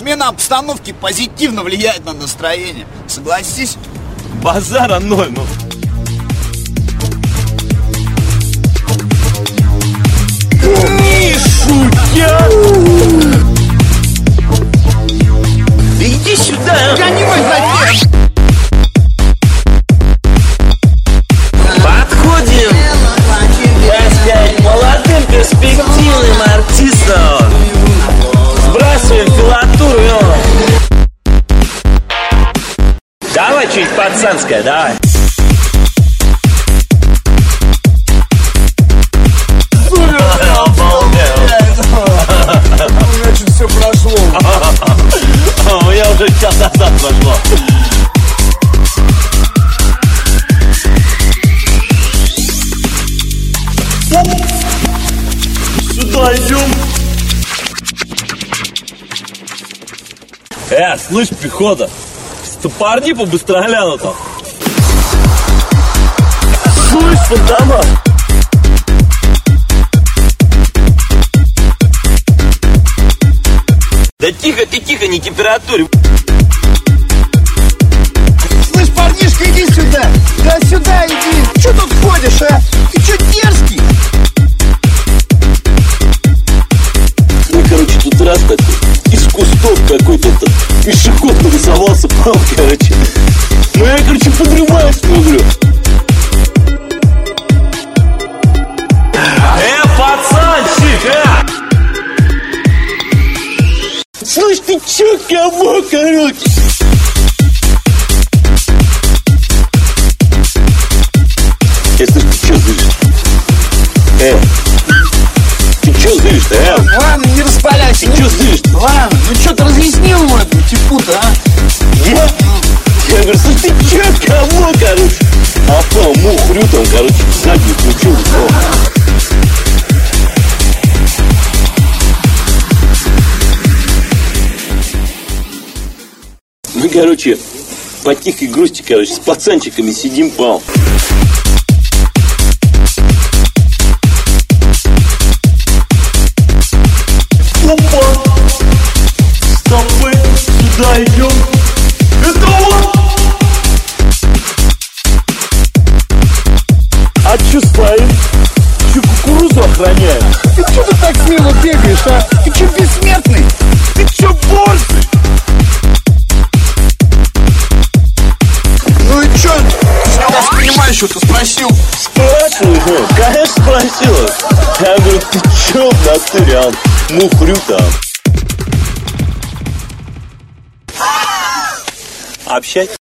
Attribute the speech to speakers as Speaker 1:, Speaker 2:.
Speaker 1: смена обстановки позитивно влияет на настроение. Согласись?
Speaker 2: Базара ноль, ну. Мишутя! Да иди сюда!
Speaker 1: Я не мой затем!
Speaker 2: Подходим! Так сказать, молодым перспективным артистам! Сбрасываем филатуру! Давай что-нибудь пацанское, давай!
Speaker 1: Значит, все прошло.
Speaker 2: У меня уже час назад прошло. Сюда идем. Слышь, пехота, стопорни побыстроляну там. Слышь, фантома. Да тихо, ты тихо, не температуре.
Speaker 1: Слышь, парнишка, иди сюда. Да сюда иди. Че тут ходишь, а? Ты че дерзкий?
Speaker 2: Ну, короче, тут раз такой из кустов какой-то пешеход нарисовался, пал, короче. Ну, я, короче, подрываюсь, смотрю. Пацанчик, Слышь, ты чё, кого, короче? Слышь, ты чё злишь? Ты чё злишь-то,
Speaker 1: Ладно, не распаляйся.
Speaker 2: Ты чё злишь-то?
Speaker 1: Ладно, ну что ты разъяснил ему эту типу-то, а?
Speaker 2: Я говорю, слушай, ты чё, кого, короче? А то мухрю там, короче, в задницу, чё, Мы, короче, по тихой грусти, короче, с пацанчиками сидим, пал. Опа! Стопы! Сюда идем! Это он! А чё стоим? Чё кукурузу охраняем?
Speaker 1: Ты что ты так смело бегаешь, а? Ты что, бессмертный?
Speaker 2: Ты чё, борзый?
Speaker 1: Ну и чё? Я вас понимаю, что ты спросил.
Speaker 2: Спрашиваю, ну, конечно спросила. Я говорю, ты чё в натуре, а? Мухрю там. Общать.